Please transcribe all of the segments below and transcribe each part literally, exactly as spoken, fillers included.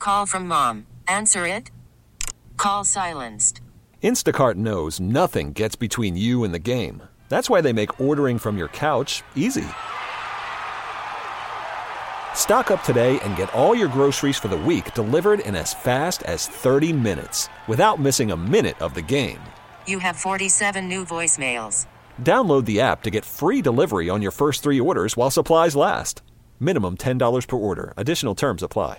Call from mom. Answer it. Call silenced. Instacart knows nothing gets between you and the game. That's why they make ordering from your couch easy. Stock up today and get all your groceries for the week delivered in as fast as thirty minutes without missing a minute of the game. You have forty-seven new voicemails. Download the app to get free delivery on your first three orders while supplies last. Minimum ten dollars per order. Additional terms apply.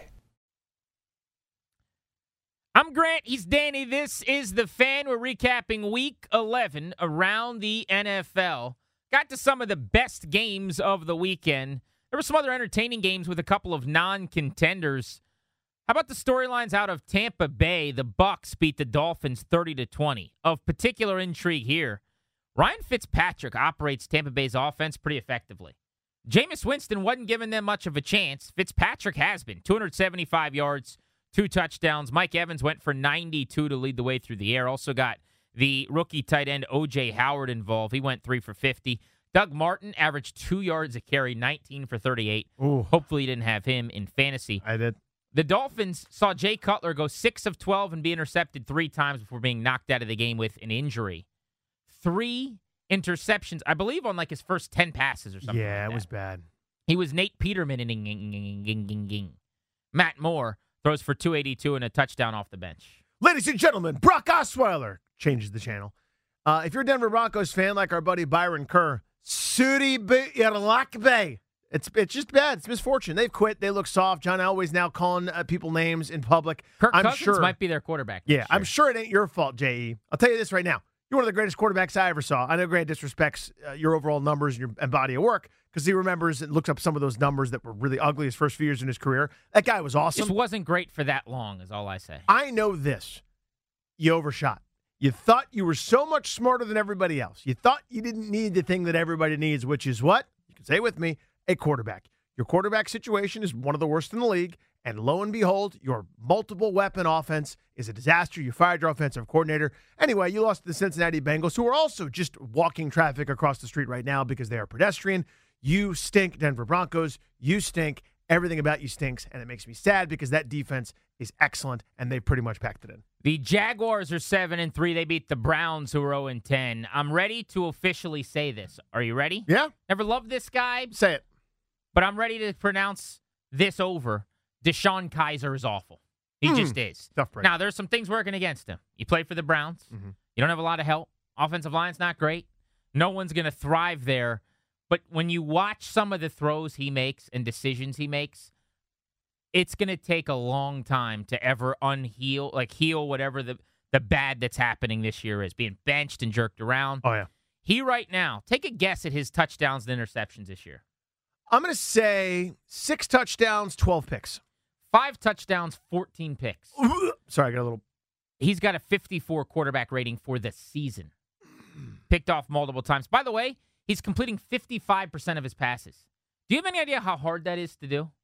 I'm Grant. He's Danny. This is The Fan. We're recapping Week eleven around the N F L. Got to some of the best games of the weekend. There were some other entertaining games with a couple of non-contenders. How about the storylines out of Tampa Bay? The Bucs beat the Dolphins thirty to twenty. Of particular intrigue here, Ryan Fitzpatrick operates Tampa Bay's offense pretty effectively. Jameis Winston wasn't giving them much of a chance. Fitzpatrick has been. two hundred seventy-five yards, two touchdowns. Mike Evans went for ninety-two to lead the way through the air. Also got the rookie tight end O J Howard involved. He went three for fifty. Doug Martin averaged two yards a carry, nineteen for thirty-eight. Ooh. Hopefully you didn't have him in fantasy. I did. The Dolphins saw Jay Cutler go six of twelve and be intercepted three times before being knocked out of the game with an injury. Three interceptions, I believe, on like his first ten passes or something. Yeah, like it that. was bad. He was Nate Peterman in. Matt Moore throws for two eighty-two and a touchdown off the bench. Ladies and gentlemen, Brock Osweiler changes the channel. Uh, if you're a Denver Broncos fan like our buddy Byron Kerr, Sudi Bay. It's it's just bad. It's misfortune. They've quit. They look soft. John Elway's now calling uh, people names in public. Kirk I'm Cousins sure, might be their quarterback. Yeah, I'm sure it ain't your fault, J E. I'll tell you this right now. You're one of the greatest quarterbacks I ever saw. I know Grant disrespects uh, your overall numbers and your and body of work because he remembers and looks up some of those numbers that were really ugly his first few years in his career. That guy was awesome. This wasn't great for that long, is all I say. I know this. You overshot. You thought you were so much smarter than everybody else. You thought you didn't need the thing that everybody needs, which is what? You can say it with me, a quarterback. Your quarterback situation is one of the worst in the league, and lo and behold, your multiple weapon offense is a disaster. You fired your offensive coordinator. Anyway, you lost to the Cincinnati Bengals, who are also just walking traffic across the street right now because they are pedestrian. You stink, Denver Broncos. You stink. Everything about you stinks, and it makes me sad because that defense is excellent, and they pretty much packed it in. The Jaguars are seven and three. They beat the Browns, who are oh and ten. I'm ready to officially say this. Are you ready? Yeah. Never loved this guy. Say it. But I'm ready to pronounce this over. Deshaun Kaiser is awful. He Mm. just is. Tough break. Now, there's some things working against him. You play for the Browns. Mm-hmm. You don't have a lot of help. Offensive line's not great. No one's going to thrive there. But when you watch some of the throws he makes and decisions he makes, it's going to take a long time to ever unheal, like heal whatever the, the bad that's happening this year is, being benched and jerked around. Oh, yeah. He right now, take a guess at his touchdowns and interceptions this year. I'm going to say six touchdowns, twelve picks. Five touchdowns, fourteen picks. Sorry, I got a little. He's got a fifty-four quarterback rating for the season. Picked off multiple times. By the way, he's completing fifty-five percent of his passes. Do you have any idea how hard that is to do?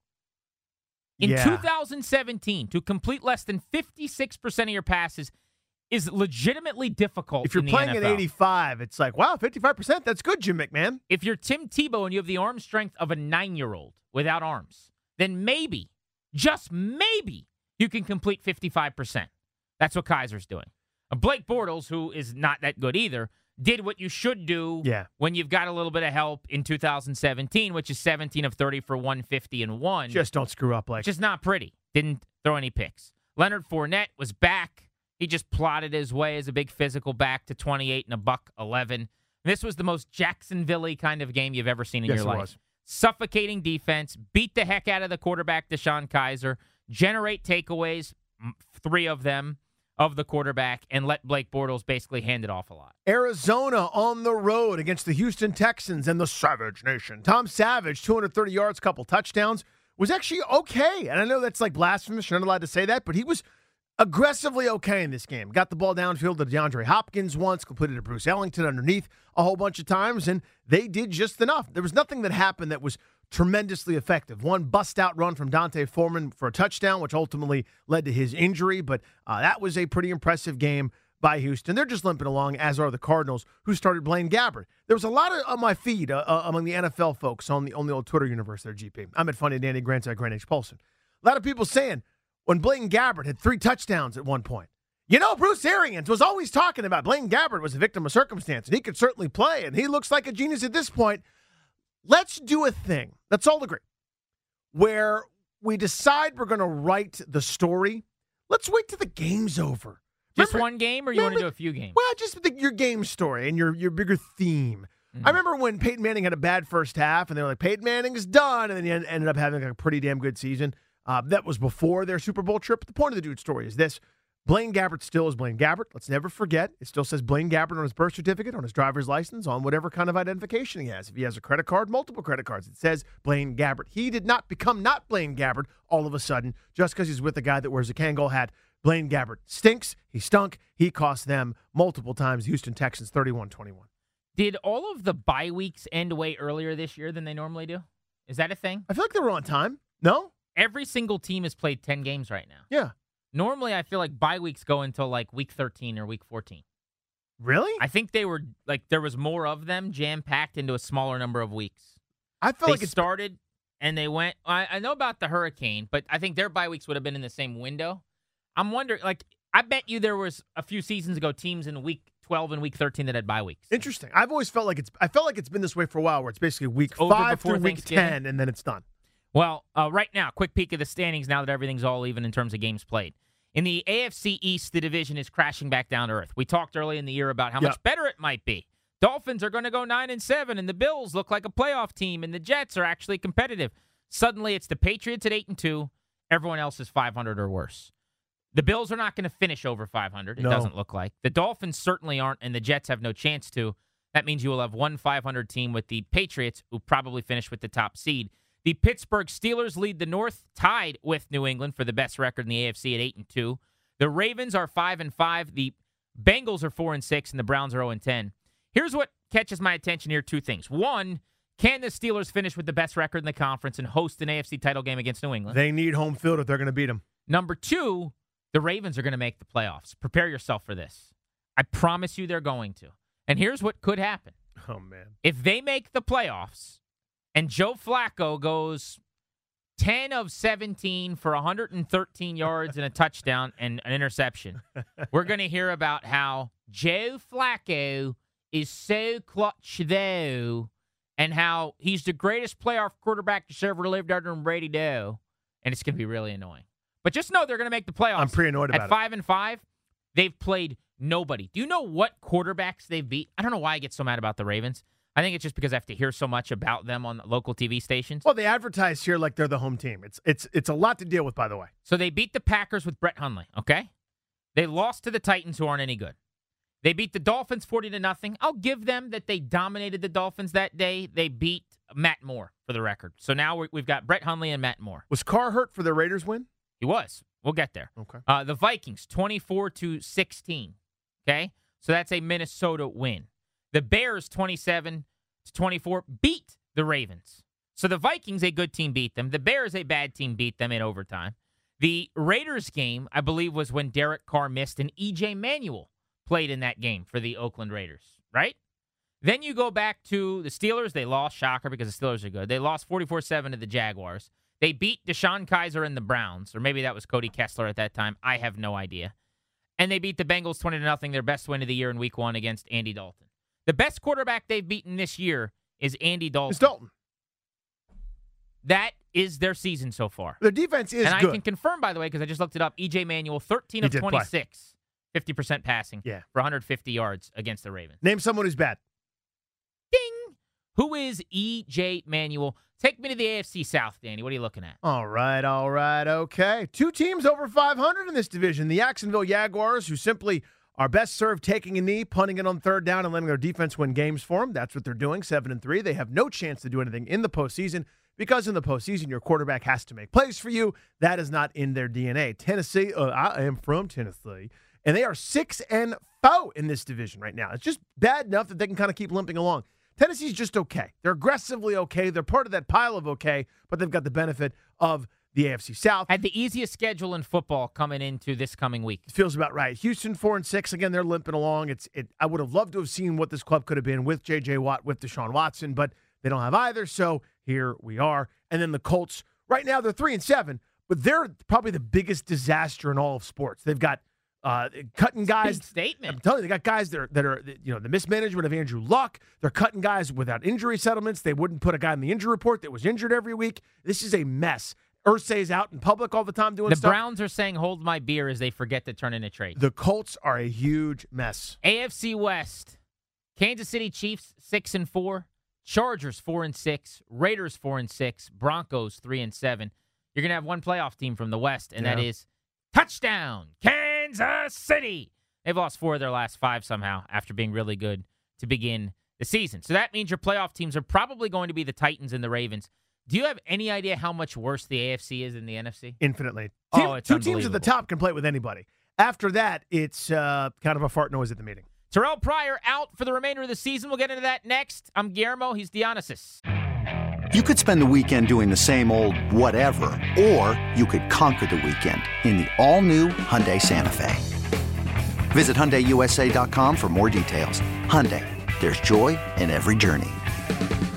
In Yeah. two thousand seventeen, to complete less than fifty-six percent of your passes is legitimately difficult. If you're in the playing N F at L. eighty-five, it's like, wow, fifty-five percent. That's good, Jim McMahon. If you're Tim Tebow and you have the arm strength of a nine-year-old without arms, then maybe, just maybe, you can complete fifty-five percent. That's what Kaiser's doing. Uh, Blake Bortles, who is not that good either, did what you should do Yeah. when you've got a little bit of help in two thousand seventeen, which is seventeen of thirty for one fifty and one. Just don't screw up, like. Just not pretty. Didn't throw any picks. Leonard Fournette was back. He just plotted his way as a big physical back to twenty-eight and a buck eleven. This was the most Jacksonville-y kind of game you've ever seen in Yes, your it life. was. Suffocating defense, beat the heck out of the quarterback, Deshaun Kaiser, generate takeaways, m- three of them, of the quarterback, and let Blake Bortles basically hand it off a lot. Arizona on the road against the Houston Texans and the Savage Nation. Tom Savage, two hundred thirty yards, couple touchdowns, was actually okay. And I know that's like blasphemous. You're not allowed to say that, but he was aggressively okay in this game. Got the ball downfield to DeAndre Hopkins once, completed to Bruce Ellington underneath a whole bunch of times, and they did just enough. There was nothing that happened that was tremendously effective. One bust-out run from Dante Foreman for a touchdown, which ultimately led to his injury, but uh, that was a pretty impressive game by Houston. They're just limping along, as are the Cardinals, who started Blaine Gabbert. There was a lot of, on my feed uh, uh, among the N F L folks on the on the old Twitter universe there, G P. I'm at Funny Danny Grant at Grant H. Paulson. A lot of people saying, when Blaine Gabbert had three touchdowns at one point. You know, Bruce Arians was always talking about Blaine Gabbert was a victim of circumstance, and he could certainly play, and he looks like a genius at this point. Let's do a thing. Let's all agree. Where we decide we're going to write the story. Let's wait till the game's over. Just Remember, one game, or you want to do a few games? Well, just the, your game story and your, your bigger theme. Mm-hmm. I remember when Peyton Manning had a bad first half, and they were like, Peyton Manning's done, and then he ended up having a pretty damn good season. Uh, that was before their Super Bowl trip. But the point of the dude's story is this. Blaine Gabbert still is Blaine Gabbert. Let's never forget. It still says Blaine Gabbert on his birth certificate, on his driver's license, on whatever kind of identification he has. If he has a credit card, multiple credit cards, it says Blaine Gabbert. He did not become not Blaine Gabbert all of a sudden just because he's with a guy that wears a Kangol hat. Blaine Gabbert stinks. He stunk. He cost them multiple times. Houston Texans thirty-one twenty-one. Did all of the bye weeks end way earlier this year than they normally do? Is that a thing? I feel like they were on time. No? Every single team has played ten games right now. Yeah. Normally, I feel like bye weeks go until like week thirteen or week fourteen. Really? I think they were like there was more of them jam-packed into a smaller number of weeks. I feel they like it started and they went. I, I know about the Hurricane, but I think their bye weeks would have been in the same window. I'm wondering, like, I bet you there was a few seasons ago teams in week twelve and week thirteen that had bye weeks. Interesting. I've always felt like it's. I felt like it's been this way for a while, where it's basically week It's over five before through week Thanksgiving. ten, and then it's done. Well, uh, right now, quick peek of the standings now that everything's all even in terms of games played. In the A F C East, the division is crashing back down to earth. We talked early in the year about how Yep. much better it might be. Dolphins are going to go nine and seven, and the Bills look like a playoff team, and the Jets are actually competitive. Suddenly, it's the Patriots at eight and two. Everyone else is five hundred or worse. The Bills are not going to finish over five hundred. It No. doesn't look like. The Dolphins certainly aren't, and the Jets have no chance to. That means you will have one five hundred team with the Patriots, who probably finish with the top seed. The Pittsburgh Steelers lead the North, tied with New England for the best record in the A F C at eight and two. The Ravens are five and five. The Bengals are four and six, and the Browns are zero and ten. Here's what catches my attention here: two things. One, can the Steelers finish with the best record in the conference and host an A F C title game against New England? They need home field if they're going to beat them. Number two, the Ravens are going to make the playoffs. Prepare yourself for this. I promise you they're going to. And here's what could happen. Oh man! If they make the playoffs and Joe Flacco goes ten of seventeen for one hundred thirteen yards and a touchdown and an interception, we're going to hear about how Joe Flacco is so clutch, though, and how he's the greatest playoff quarterback that's ever lived other than Brady Doe. And it's going to be really annoying. But just know they're going to make the playoffs. I'm pretty annoyed about At it. five and five, they've played nobody. Do you know what quarterbacks they've beat? I don't know why I get so mad about the Ravens. I think it's just because I have to hear so much about them on local T V stations. Well, they advertise here like they're the home team. It's it's it's a lot to deal with, by the way. So they beat the Packers with Brett Hundley, okay? They lost to the Titans, who aren't any good. They beat the Dolphins forty to nothing. I'll give them that they dominated the Dolphins that day. They beat Matt Moore, for the record. So now we- we've got Brett Hundley and Matt Moore. Was Carr hurt for the Raiders win? He was. We'll get there. Okay. Uh, the Vikings, twenty-four to sixteen. Okay? So that's a Minnesota win. The Bears, twenty-seven to twenty-four, beat the Ravens. So the Vikings, a good team, beat them. The Bears, a bad team, beat them in overtime. The Raiders game, I believe, was when Derek Carr missed, and E J Manuel played in that game for the Oakland Raiders, right? Then you go back to the Steelers. They lost, shocker, because the Steelers are good. They lost forty-four seven to the Jaguars. They beat Deshaun Kaiser and the Browns, or maybe that was Cody Kessler at that time. I have no idea. And they beat the Bengals twenty to nothing, their best win of the year in week one against Andy Dalton. The best quarterback they've beaten this year is Andy Dalton. It's Dalton. That is their season so far. Their defense is and good. I can confirm, by the way, because I just looked it up, E J Manuel, thirteen He of did play. twenty-six, fifty percent passing Yeah. for one hundred fifty yards against the Ravens. Name someone who's bad. Ding! Who is E J Manuel? Take me to the A F C South, Danny. What are you looking at? All right, all right, okay. Two teams over five hundred in this division. The Jacksonville Jaguars, who simply are best served taking a knee, punting it on third down, and letting their defense win games for them. That's what they're doing, seven and three. They have no chance to do anything in the postseason because in the postseason, your quarterback has to make plays for you. That is not in their D N A. Tennessee, uh, I am from Tennessee, and they are six and four in this division right now. It's just bad enough that they can kind of keep limping along. Tennessee's just okay. They're aggressively okay. They're part of that pile of okay, but they've got the benefit of the A F C South. Had the easiest schedule in football coming into this coming week. It feels about right. Houston four and six again. They're limping along. It's it. I would have loved to have seen what this club could have been with J J Watt, with Deshaun Watson, but they don't have either. So here we are. And then the Colts. Right now they're three and seven, but they're probably the biggest disaster in all of sports. They've got uh, cutting guys. Big statement. I'm telling you, they got guys that are, that are, you know, the mismanagement of Andrew Luck. They're cutting guys without injury settlements. They wouldn't put a guy in the injury report that was injured every week. This is a mess. Irsay's out in public all the time doing the stuff. The Browns are saying, hold my beer, as they forget to turn in a trade. The Colts are a huge mess. A F C West. Kansas City Chiefs, six and four. Chargers, four and six. Raiders, four and six. Broncos, three and seven. You're going to have one playoff team from the West, and yeah. that is touchdown, Kansas City. They've lost four of their last five somehow after being really good to begin the season. So that means your playoff teams are probably going to be the Titans and the Ravens. Do you have any idea how much worse the A F C is than the N F C? Infinitely. Team, oh, it's Two teams at the top can play with anybody. After that, it's uh, kind of a fart noise at the meeting. Terrell Pryor out for the remainder of the season. We'll get into that next. I'm Guillermo. He's Dionysus. You could spend the weekend doing the same old whatever, or you could conquer the weekend in the all-new Hyundai Santa Fe. Visit Hyundai U S A dot com for more details. Hyundai, there's joy in every journey.